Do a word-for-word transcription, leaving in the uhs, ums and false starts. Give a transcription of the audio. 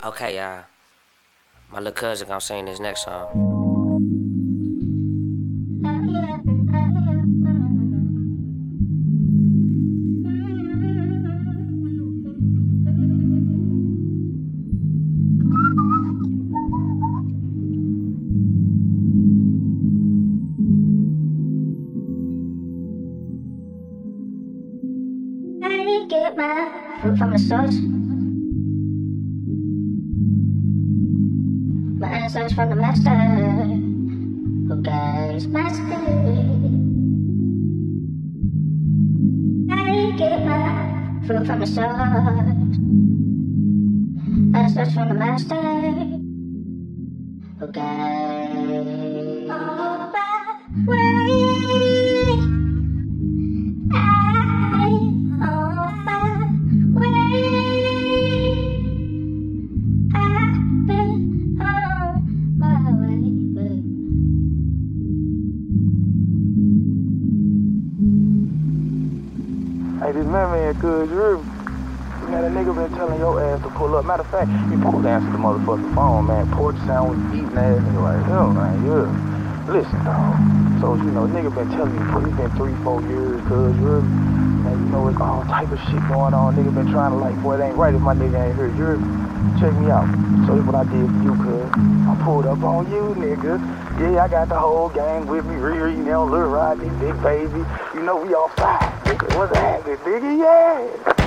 Okay, y'all. My little cousin gonna sing this next song. I get my fruit from the source. My answers from the master, who guides my spirit. I get my fruit from the source. Answers from the master, who guides all my way. Hey, this man, man, cuz you heard me? Man, that nigga been telling your ass to pull up. Matter of fact, he supposed to answer the motherfucking phone, man. Pork sandwich, eating ass nigga like him, man. Yeah. Listen, dog. So, you know, nigga been telling me, it's been three, four years, cuz you heard me? Man, you know, it's all type of shit going on. Nigga been trying to like, boy, it ain't right if my nigga ain't here. You heard me? Check me out. So here's what I did for you, cuz. I pulled up on you, nigga. Yeah, I got the whole gang with me. Riri, you know, Lil Rodney, Big Baby. You know, we all five, nigga. What's happening, nigga? Yeah.